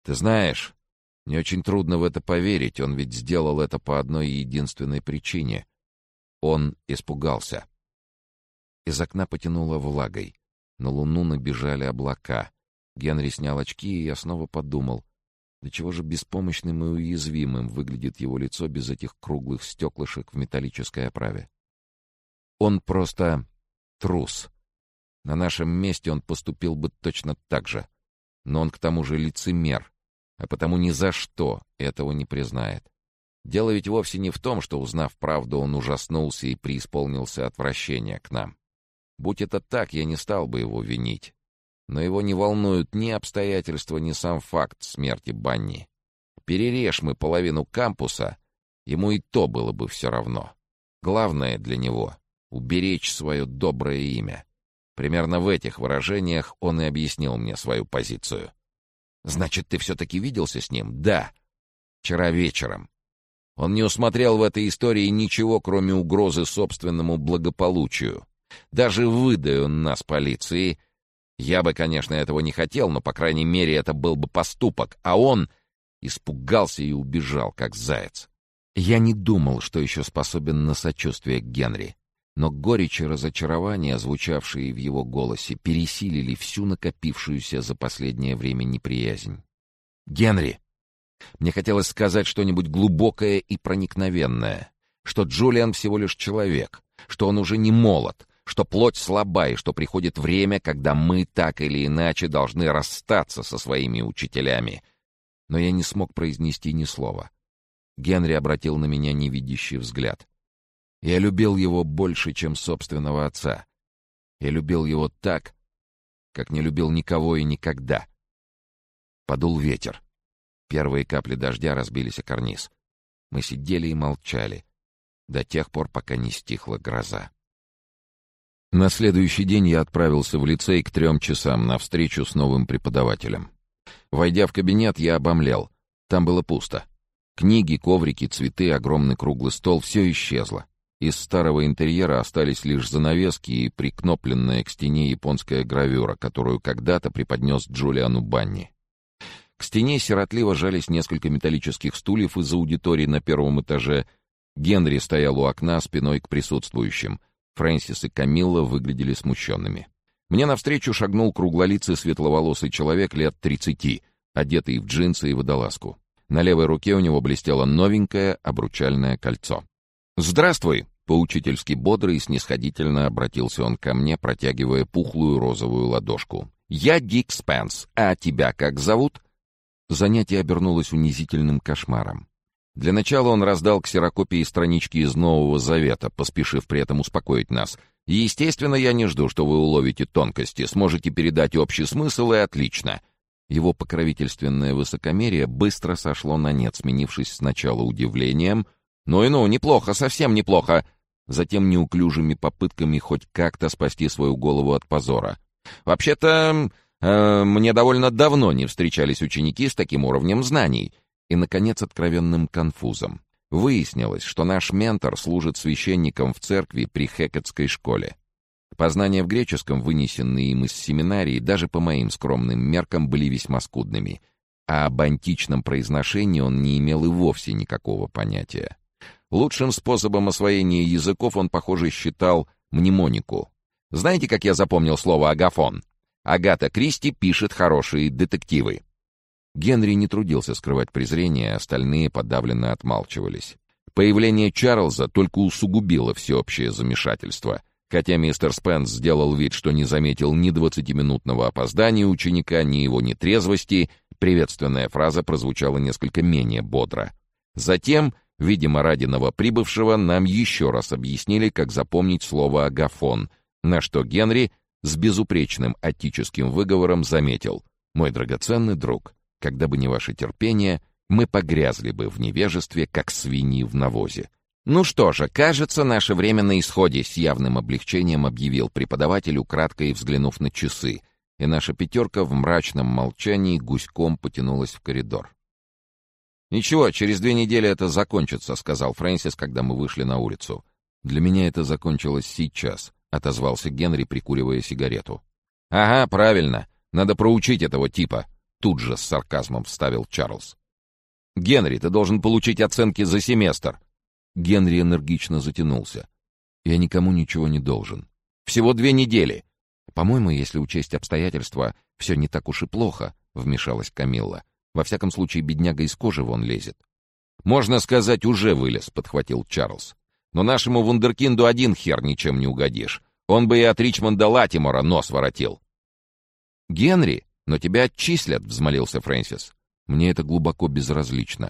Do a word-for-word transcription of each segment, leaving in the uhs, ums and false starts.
Ты знаешь, мне очень трудно в это поверить, он ведь сделал это по одной единственной причине. Он испугался. Из окна потянуло влагой. На луну набежали облака. Генри снял очки, и я снова подумал, до чего же беспомощным и уязвимым выглядит его лицо без этих круглых стеклышек в металлической оправе. Он просто трус. На нашем месте он поступил бы точно так же. Но он к тому же лицемер, а потому ни за что этого не признает. Дело ведь вовсе не в том, что, узнав правду, он ужаснулся и преисполнился отвращения к нам. Будь это так, я не стал бы его винить. Но его не волнуют ни обстоятельства, ни сам факт смерти Банни. Перережь мы половину кампуса, ему и то было бы все равно. Главное для него — уберечь свое доброе имя. Примерно в этих выражениях он и объяснил мне свою позицию. «Значит, ты все-таки виделся с ним?» «Да. Вчера вечером. Он не усмотрел в этой истории ничего, кроме угрозы собственному благополучию. Даже выдай он нас полиции. Я бы, конечно, этого не хотел, но, по крайней мере, это был бы поступок. А он испугался и убежал, как заяц». Я не думал, что еще способен на сочувствие к Генри. Но горечь и разочарование, звучавшие в его голосе, пересилили всю накопившуюся за последнее время неприязнь. «Генри, мне хотелось сказать что-нибудь глубокое и проникновенное, что Джулиан всего лишь человек, что он уже не молод, что плоть слаба и что приходит время, когда мы так или иначе должны расстаться со своими учителями». Но я не смог произнести ни слова. Генри обратил на меня невидящий взгляд. Я любил его больше, чем собственного отца. Я любил его так, как не любил никого и никогда. Подул ветер. Первые капли дождя разбились о карниз. Мы сидели и молчали до тех пор, пока не стихла гроза. На следующий день я отправился в лицей к трем часам на встречу с новым преподавателем. Войдя в кабинет, я обомлел. Там было пусто. Книги, коврики, цветы, огромный круглый стол — все исчезло. Из старого интерьера остались лишь занавески и прикнопленная к стене японская гравюра, которую когда-то преподнес Джулиану Банни. К стене сиротливо жались несколько металлических стульев из аудитории на первом этаже. Генри стоял у окна спиной к присутствующим. Фрэнсис и Камилла выглядели смущенными. Мне навстречу шагнул круглолицый светловолосый человек лет тридцати, одетый в джинсы и водолазку. На левой руке у него блестело новенькое обручальное кольцо. «Здравствуй!» — поучительски бодро и снисходительно обратился он ко мне, протягивая пухлую розовую ладошку. «Я Дик Спенс, а тебя как зовут?» Занятие обернулось унизительным кошмаром. Для начала он раздал ксерокопии странички из Нового Завета, поспешив при этом успокоить нас. «Естественно, я не жду, что вы уловите тонкости, сможете передать общий смысл, и отлично». Его покровительственное высокомерие быстро сошло на нет, сменившись сначала удивлением. «Ну и ну, неплохо, совсем неплохо!» Затем неуклюжими попытками хоть как-то спасти свою голову от позора. «Вообще-то, э, мне довольно давно не встречались ученики с таким уровнем знаний». И, наконец, откровенным конфузом. Выяснилось, что наш ментор служит священником в церкви при Хекетской школе. Познания в греческом, вынесенные им из семинарии, даже по моим скромным меркам были весьма скудными, а об античном произношении он не имел и вовсе никакого понятия. Лучшим способом освоения языков он, похоже, считал мнемонику. Знаете, как я запомнил слово «агафон»? Агата Кристи пишет хорошие детективы. Генри не трудился скрывать презрение, а остальные подавленно отмалчивались. Появление Чарльза только усугубило всеобщее замешательство. Хотя мистер Спенс сделал вид, что не заметил ни двадцатиминутного опоздания ученика, ни его нетрезвости, приветственная фраза прозвучала несколько менее бодро. Затем, видимо, ради новоприбывшего, нам еще раз объяснили, как запомнить слово «агафон», на что Генри с безупречным аттическим выговором заметил: «Мой драгоценный друг, когда бы не ваше терпение, мы погрязли бы в невежестве, как свиньи в навозе». «Ну что же, кажется, наше время на исходе», — с явным облегчением объявил преподаватель, украдкой взглянув на часы, и наша пятерка в мрачном молчании гуськом потянулась в коридор. «Ничего, через две недели это закончится», — сказал Фрэнсис, когда мы вышли на улицу. «Для меня это закончилось сейчас», — отозвался Генри, прикуривая сигарету. «Ага, правильно. Надо проучить этого типа. Тут же с сарказмом вставил Чарльз. «Генри, ты должен получить оценки за семестр». Генри энергично затянулся. «Я никому ничего не должен. Всего две недели». «По-моему, если учесть обстоятельства, все не так уж и плохо», — вмешалась Камилла. «Во всяком случае, бедняга из кожи вон лезет». «Можно сказать, уже вылез», — подхватил Чарльз. «Но нашему вундеркинду один хер ничем не угодишь. Он бы и от Ричмонда Латимора нос воротил». «Генри, но тебя отчислят», — взмолился Фрэнсис. «Мне это глубоко безразлично».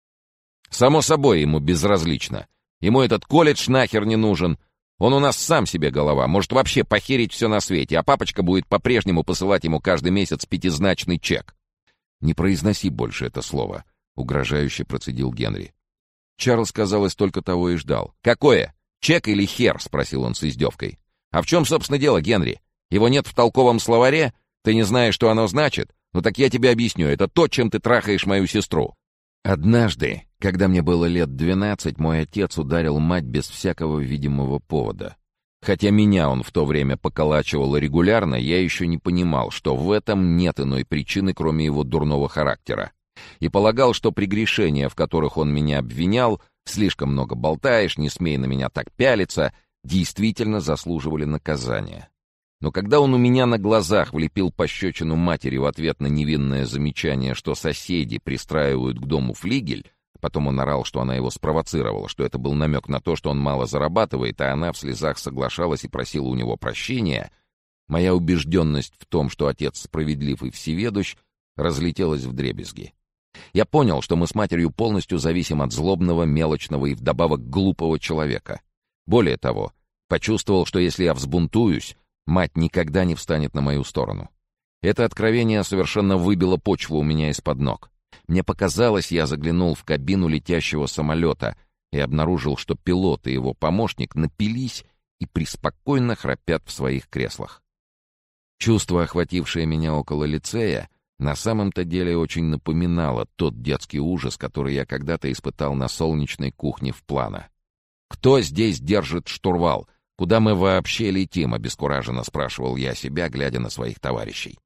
«Само собой ему безразлично. Ему этот колледж нахер не нужен. Он у нас сам себе голова, может вообще похерить все на свете, а папочка будет по-прежнему посылать ему каждый месяц пятизначный чек». «Не произноси больше это слово», — угрожающе процедил Генри. Чарльз, казалось, только того и ждал. «Какое? Чек или хер?» — спросил он с издевкой. «А в чем, собственно, дело, Генри? Его нет в толковом словаре? Ты не знаешь, что оно значит? Ну так я тебе объясню. Это то, чем ты трахаешь мою сестру». Однажды, когда мне было лет двенадцать, мой отец ударил мать без всякого видимого повода. Хотя меня он в то время поколачивал регулярно, я еще не понимал, что в этом нет иной причины, кроме его дурного характера. И полагал, что прегрешения, в которых он меня обвинял, слишком много болтаешь, не смей на меня так пялиться, действительно заслуживали наказания. Но когда он у меня на глазах влепил пощечину матери в ответ на невинное замечание, что соседи пристраивают к дому флигель, потом он орал, что она его спровоцировала, что это был намек на то, что он мало зарабатывает, а она в слезах соглашалась и просила у него прощения, моя убежденность в том, что отец справедлив и всеведущ, разлетелась вдребезги. Я понял, что мы с матерью полностью зависим от злобного, мелочного и вдобавок глупого человека. Более того, почувствовал, что если я взбунтуюсь, мать никогда не встанет на мою сторону. Это откровение совершенно выбило почву у меня из-под ног. Мне показалось, я заглянул в кабину летящего самолета и обнаружил, что пилот и его помощник напились и преспокойно храпят в своих креслах. Чувство, охватившее меня около лицея, на самом-то деле очень напоминало тот детский ужас, который я когда-то испытал на солнечной кухне в Плано. «Кто здесь держит штурвал? Куда мы вообще летим?» — обескураженно спрашивал я себя, глядя на своих товарищей.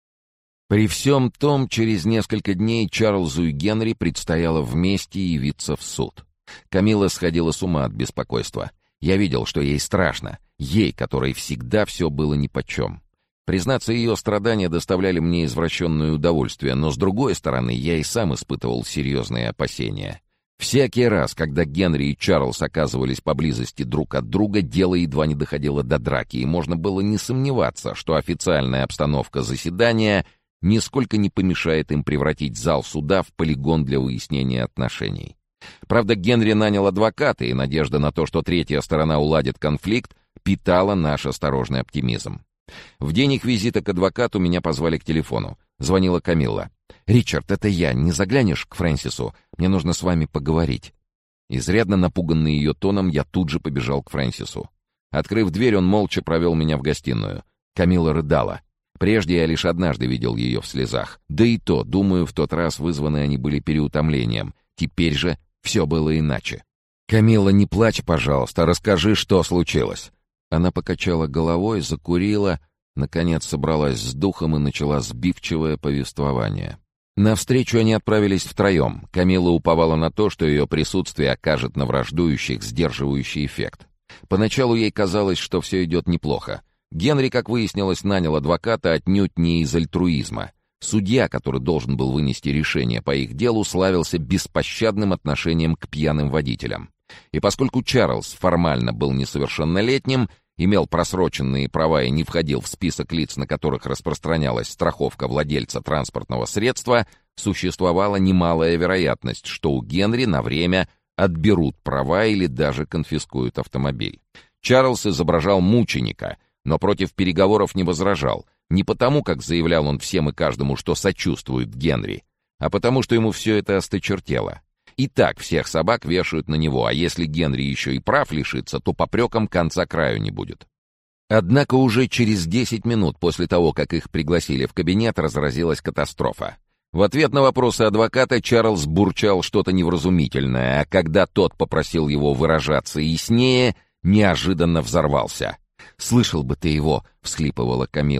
При всем том, через несколько дней Чарльзу и Генри предстояло вместе явиться в суд. Камилла сходила с ума от беспокойства. Я видел, что ей страшно, ей, которой всегда все было нипочем. Признаться, ее страдания доставляли мне извращенное удовольствие, но, с другой стороны, я и сам испытывал серьезные опасения. Всякий раз, когда Генри и Чарльз оказывались поблизости друг от друга, дело едва не доходило до драки, и можно было не сомневаться, что официальная обстановка заседания нисколько не помешает им превратить зал суда в полигон для выяснения отношений. Правда, Генри нанял адвоката, и надежда на то, что третья сторона уладит конфликт, питала наш осторожный оптимизм. В день их визита к адвокату меня позвали к телефону. Звонила Камилла. «Ричард, это я. Не заглянешь к Фрэнсису? Мне нужно с вами поговорить». Изрядно напуганный ее тоном, я тут же побежал к Фрэнсису. Открыв дверь, он молча провел меня в гостиную. Камилла рыдала. Прежде я лишь однажды видел ее в слезах. Да и то, думаю, в тот раз вызваны они были переутомлением. Теперь же все было иначе. «Камилла, не плачь, пожалуйста, расскажи, что случилось». Она покачала головой, закурила, наконец собралась с духом и начала сбивчивое повествование. Навстречу они отправились втроем. Камилла уповала на то, что ее присутствие окажет на враждующих сдерживающий эффект. Поначалу ей казалось, что все идет неплохо. Генри, как выяснилось, нанял адвоката отнюдь не из альтруизма. Судья, который должен был вынести решение по их делу, славился беспощадным отношением к пьяным водителям. И поскольку Чарльз формально был несовершеннолетним, имел просроченные права и не входил в список лиц, на которых распространялась страховка владельца транспортного средства, существовала немалая вероятность, что у Генри на время отберут права или даже конфискуют автомобиль. Чарльз изображал мученика, но против переговоров не возражал, не потому, как заявлял он всем и каждому, что сочувствует Генри, а потому, что ему все это осточертело. И так всех собак вешают на него, а если Генри еще и прав лишится, то попреком конца краю не будет. Однако уже через десять минут после того, как их пригласили в кабинет, разразилась катастрофа. В ответ на вопросы адвоката Чарльз бурчал что-то невразумительное, а когда тот попросил его выражаться яснее, неожиданно взорвался. «Слышал бы ты его!» — всхлипывала Камилла.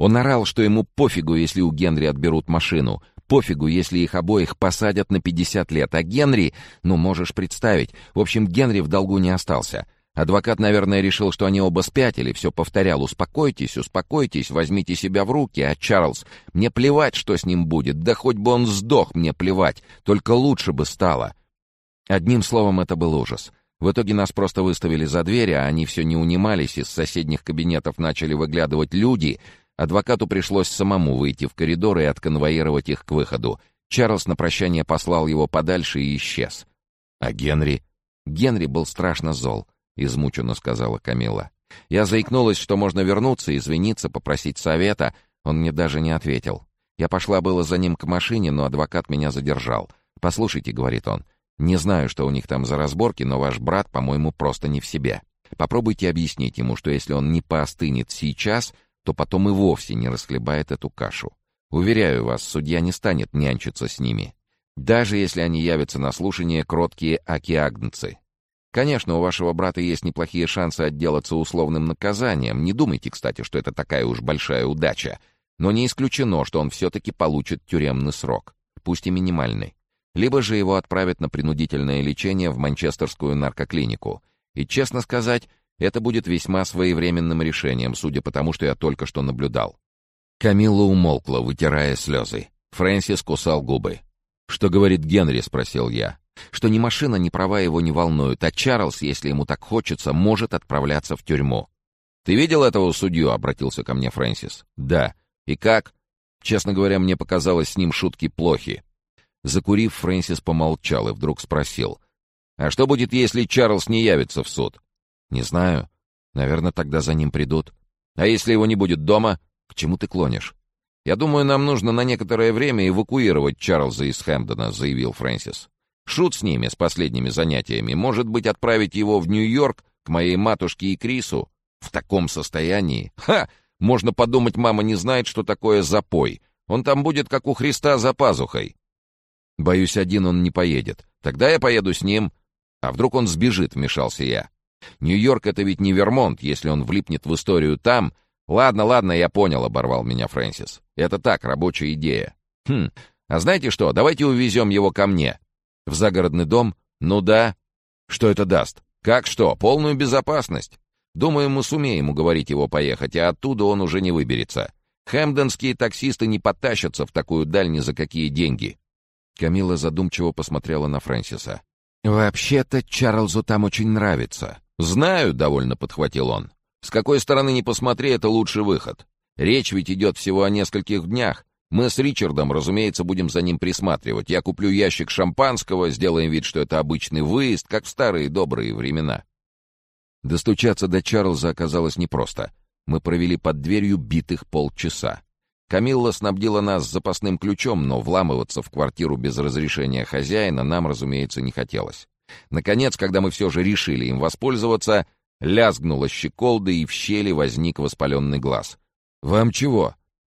Он орал, что ему пофигу, если у Генри отберут машину, пофигу, если их обоих посадят на пятьдесят лет, а Генри, ну, можешь представить, в общем, Генри в долгу не остался. Адвокат, наверное, решил, что они оба спятили, все повторял: «Успокойтесь, успокойтесь, возьмите себя в руки». А Чарльз: «Мне плевать, что с ним будет, да хоть бы он сдох, мне плевать, только лучше бы стало». Одним словом, это был ужас. В итоге нас просто выставили за дверь, а они все не унимались, из соседних кабинетов начали выглядывать люди. Адвокату пришлось самому выйти в коридор и отконвоировать их к выходу. Чарльз на прощание послал его подальше и исчез. А Генри? Генри был страшно зол. — измученно сказала Камилла. Я заикнулась, что можно вернуться, извиниться, попросить совета. Он мне даже не ответил. Я пошла было за ним к машине, но адвокат меня задержал. «Послушайте», — говорит он, — «не знаю, что у них там за разборки, но ваш брат, по-моему, просто не в себе. Попробуйте объяснить ему, что если он не поостынет сейчас, то потом и вовсе не расхлебает эту кашу. Уверяю вас, судья не станет нянчиться с ними. Даже если они явятся на слушание кроткие аки-агнцы. Конечно, у вашего брата есть неплохие шансы отделаться условным наказанием. Не думайте, кстати, что это такая уж большая удача. Но не исключено, что он все-таки получит тюремный срок, пусть и минимальный. Либо же его отправят на принудительное лечение в манчестерскую наркоклинику. И, честно сказать, это будет весьма своевременным решением, судя по тому, что я только что наблюдал. Камилла умолкла, вытирая слезы. Фрэнсис кусал губы. «Что говорит Генри?» — спросил я. Что ни машина, ни права его не волнуют, а Чарльз, если ему так хочется, может отправляться в тюрьму. «Ты видел этого судью?» — обратился ко мне Фрэнсис. «Да. И как?» Честно говоря, мне показалось, с ним шутки плохи. Закурив, Фрэнсис помолчал и вдруг спросил. «А что будет, если Чарльз не явится в суд?» «Не знаю. Наверное, тогда за ним придут». «А если его не будет дома?» «К чему ты клонишь?» «Я думаю, нам нужно на некоторое время эвакуировать Чарльза из Хэмпдена», — заявил Фрэнсис. «Шут с ними, с последними занятиями. Может быть, отправить его в Нью-Йорк, к моей матушке и Крису? В таком состоянии? Ха! Можно подумать, мама не знает, что такое запой. Он там будет, как у Христа, за пазухой». «Боюсь, один он не поедет. Тогда я поеду с ним». «А вдруг он сбежит?» — вмешался я. «Нью-Йорк — это ведь не Вермонт, если он влипнет в историю там...» «Ладно, ладно, я понял», — оборвал меня Фрэнсис. «Это так, рабочая идея». «Хм, а знаете что, давайте увезем его ко мне». «В загородный дом? Ну да». «Что это даст?» «Как что? Полную безопасность. Думаю, мы сумеем уговорить его поехать, а оттуда он уже не выберется. Хэмпденские таксисты не подтащатся в такую даль ни за какие деньги». Камилла задумчиво посмотрела на Фрэнсиса. «Вообще-то Чарльзу там очень нравится». «Знаю», — довольно подхватил он. «С какой стороны ни посмотри, это лучший выход. Речь ведь идет всего о нескольких днях. Мы с Ричардом, разумеется, будем за ним присматривать. Я куплю ящик шампанского, сделаем вид, что это обычный выезд, как в старые добрые времена». Достучаться до Чарльза оказалось непросто. Мы провели под дверью битых полчаса. Камилла снабдила нас запасным ключом, но вламываться в квартиру без разрешения хозяина нам, разумеется, не хотелось. Наконец, когда мы все же решили им воспользоваться, лязгнула щеколда, и в щели возник воспаленный глаз. «Вам чего?»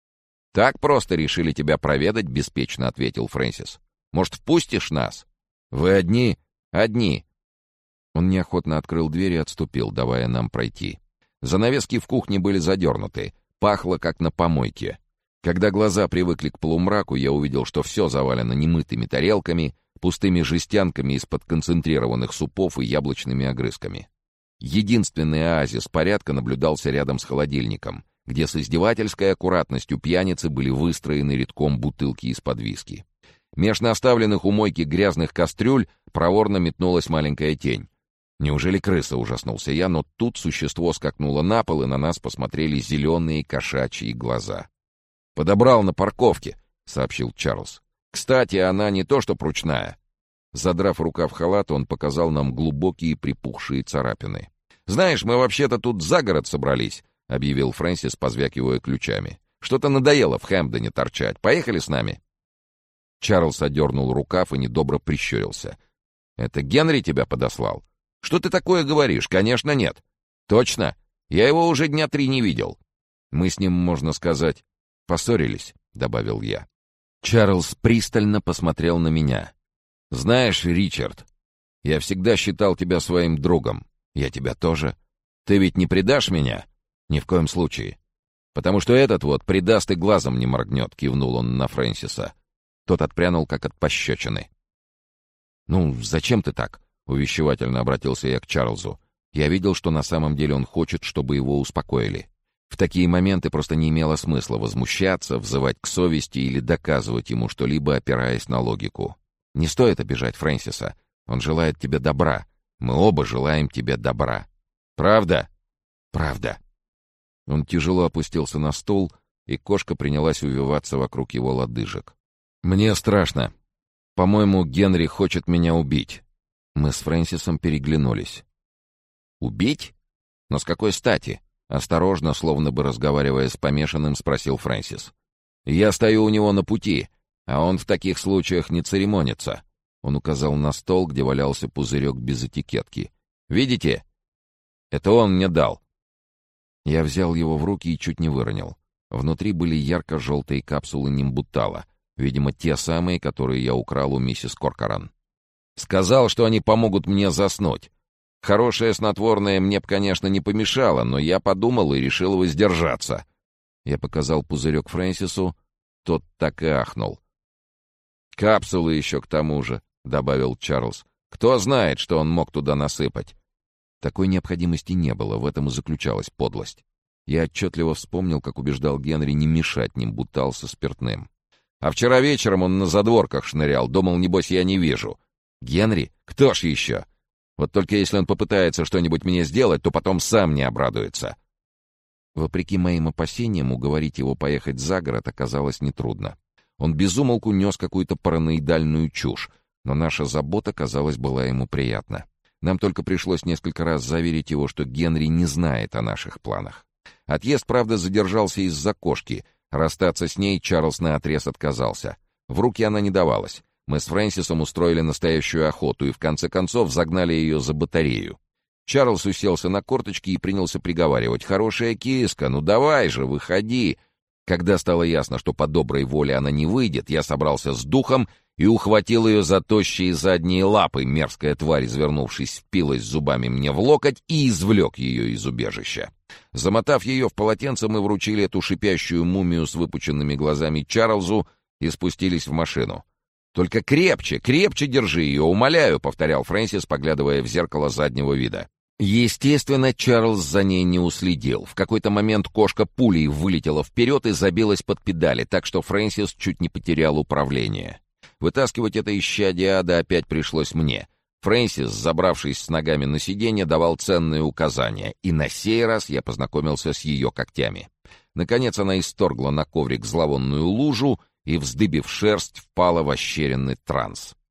«Так просто решили тебя проведать», — беспечно ответил Фрэнсис. «Может, впустишь нас?» «Вы одни?» «Одни». Он неохотно открыл дверь и отступил, давая нам пройти. Занавески в кухне были задернуты, пахло, как на помойке. Когда глаза привыкли к полумраку, я увидел, что все завалено немытыми тарелками, пустыми жестянками из-под концентрированных супов и яблочными огрызками. Единственный оазис порядка наблюдался рядом с холодильником, где с издевательской аккуратностью пьяницы были выстроены рядком бутылки из-под виски. Меж наставленных у мойки грязных кастрюль проворно метнулась маленькая тень. «Неужели крыса?» — ужаснулся я, но тут существо скакнуло на пол, и на нас посмотрели зеленые кошачьи глаза. «Подобрал на парковке», — сообщил Чарльз. «Кстати, она не то что пручная». Задрав рукав халата, он показал нам глубокие припухшие царапины. «Знаешь, мы вообще-то тут за город собрались», — объявил Фрэнсис, позвякивая ключами. «Что-то надоело в Хэмпдене торчать. Поехали с нами?» Чарльз одернул рукав и недобро прищурился. «Это Генри тебя подослал?» «Что ты такое говоришь? Конечно, нет». «Точно? Я его уже дня три не видел». «Мы с ним, можно сказать, поссорились», — добавил я. Чарльз пристально посмотрел на меня. «Знаешь, Ричард, я всегда считал тебя своим другом. Я тебя тоже. Ты ведь не предашь меня?» «Ни в коем случае». «Потому что этот вот придаст и глазом не моргнет», — кивнул он на Фрэнсиса. Тот отпрянул, как от пощечины. «Ну, зачем ты так?» — увещевательно обратился я к Чарльзу. Я видел, что на самом деле он хочет, чтобы его успокоили. В такие моменты просто не имело смысла возмущаться, взывать к совести или доказывать ему что-либо, опираясь на логику. Не стоит обижать Фрэнсиса. Он желает тебе добра. Мы оба желаем тебе добра. Правда? Правда. Он тяжело опустился на стул, и кошка принялась увиваться вокруг его лодыжек. «Мне страшно. По-моему, Генри хочет меня убить». Мы с Фрэнсисом переглянулись. «Убить? Но с какой стати?» Осторожно, словно бы разговаривая с помешанным, спросил Фрэнсис. «Я стою у него на пути, а он в таких случаях не церемонится». Он указал на стол, где валялся пузырек без этикетки. «Видите? Это он мне дал». Я взял его в руки и чуть не выронил. Внутри были ярко-желтые капсулы нимбутала, видимо, те самые, которые я украл у миссис Коркоран. «Сказал, что они помогут мне заснуть. Хорошее снотворное мне б, конечно, не помешало, но я подумал и решил воздержаться». Я показал пузырек Фрэнсису, тот так и ахнул. «Капсулы еще к тому же», — добавил Чарльз. «Кто знает, что он мог туда насыпать?» Такой необходимости не было, в этом и заключалась подлость. Я отчетливо вспомнил, как убеждал Генри не мешать нимбутал со спиртным. «А вчера вечером он на задворках шнырял, думал, небось, я не вижу». «Генри? Кто ж еще? Вот только если он попытается что-нибудь мне сделать, то потом сам не обрадуется». Вопреки моим опасениям, уговорить его поехать за город оказалось нетрудно. Он без умолку нес какую-то параноидальную чушь, но наша забота, казалось, была ему приятна. Нам только пришлось несколько раз заверить его, что Генри не знает о наших планах. Отъезд, правда, задержался из-за кошки. Расстаться с ней Чарльз наотрез отказался. В руки она не давалась. Мы с Фрэнсисом устроили настоящую охоту и в конце концов загнали ее за батарею. Чарльз уселся на корточки и принялся приговаривать: «Хорошая киска, ну давай же, выходи!» Когда стало ясно, что по доброй воле она не выйдет, я собрался с духом и ухватил ее за тощие задние лапы. Мерзкая тварь, извернувшись, впилась зубами мне в локоть и извлек ее из убежища. Замотав ее в полотенце, мы вручили эту шипящую мумию с выпученными глазами Чарльзу и спустились в машину. «Только крепче, крепче держи ее, умоляю», — повторял Фрэнсис, поглядывая в зеркало заднего вида. Естественно, Чарльз за ней не уследил. В какой-то момент кошка пулей вылетела вперед и забилась под педали, так что Фрэнсис чуть не потерял управление. Вытаскивать это исчадие ада опять пришлось мне. Фрэнсис, забравшись с ногами на сиденье, давал ценные указания, и на сей раз я познакомился с ее когтями. Наконец она исторгла на коврик зловонную лужу и, вздыбив шерсть, впала в ощеренный транс.